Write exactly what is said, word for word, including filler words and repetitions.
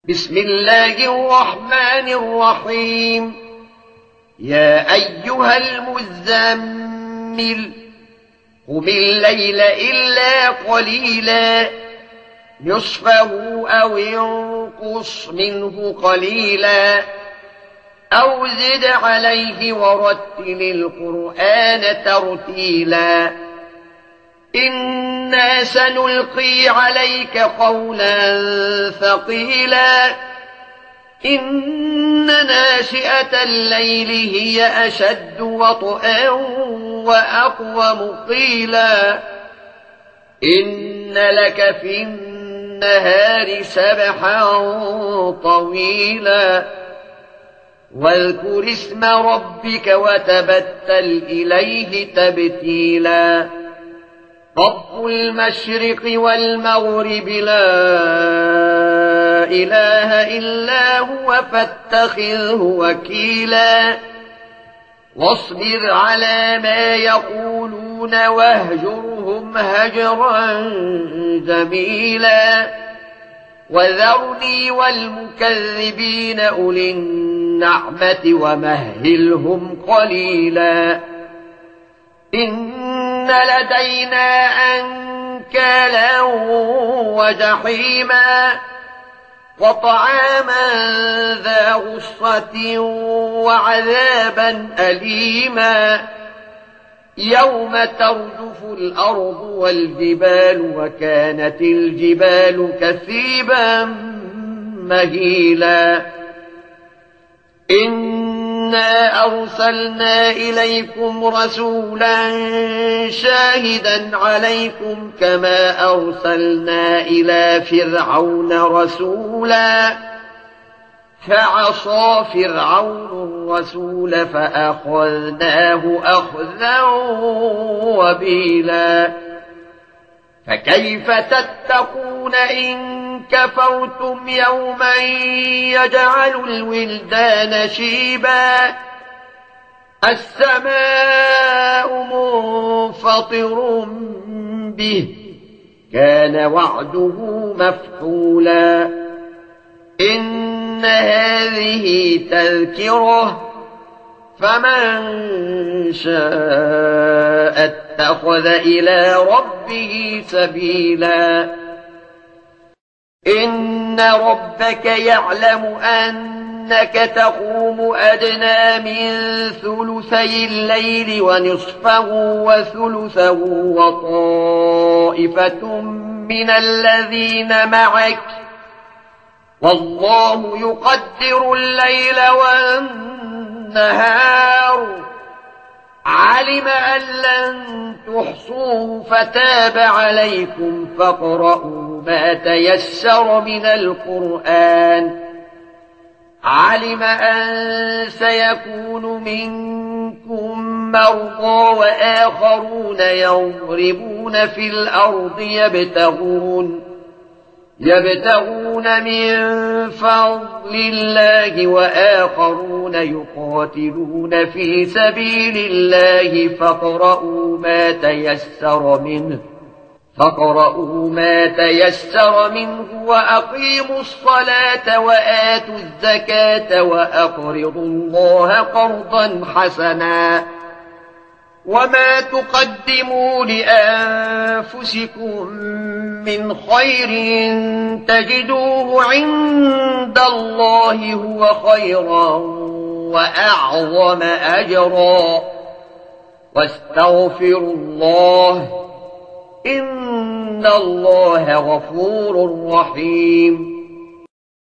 بسم الله الرحمن الرحيم. يا أيها المزمل قم الليل إلا قليلا نصفه أو انقص منه قليلا أو زد عليه ورتل القرآن ترتيلا إنا سنلقي عليك قولا ثقيلا إن ناشئة الليل هي أشد وطئا وأقوم قيلا إن لك في النهار سبحا طويلا واذكر اسم ربك وتبتل إليه تبتيلا رب المشرق والمغرب لا إله إلا هو فاتخذه وكيلا واصبر على ما يقولون واهجرهم هجرا جميلا وذرني والمكذبين أولي النعمة ومهلهم قليلا إن لدينا أنكالا وجحيما وطعاما ذا غصة وعذابا أليما يوم ترجف الأرض والجبال وكانت الجبال كثيبا مهيلا إنا أرسلنا إليكم رسولا شاهدا عليكم كما أرسلنا إلى فرعون رسولا فعصى فرعون الرسول فأخذناه أخذا وبيلا فكيف تتقون إن كفرتم يوما يجعل الولدان شيبا السماء منفطر به كان وعده مفعولا إن هذه تذكرة فمن شاء اتخذ إلى ربه سبيلا إن ربك يعلم أنك تقوم أدنى من ثلثي الليل ونصفه وثلثه وطائفة من الذين معك والله يقدر الليل والنهار علم أن لن تحصوه فتاب عليكم فاقرؤوا ما تيسر من القرآن علم أن سيكون منكم مرضى وآخرون يضربون في الأرض يبتغون يبتغون من فضل الله وآخرون يقاتلون في سبيل الله فاقرؤوا ما تيسر منه فاقرؤوا ما تيسر منه وأقيموا الصلاة وآتوا الزكاة وأقرضوا الله قرضا حسنا وما تقدموا لأنفسكم من خير تجدوه عند الله هو خيرا وأعظم أجرا واستغفروا الله إن الله غفور رحيم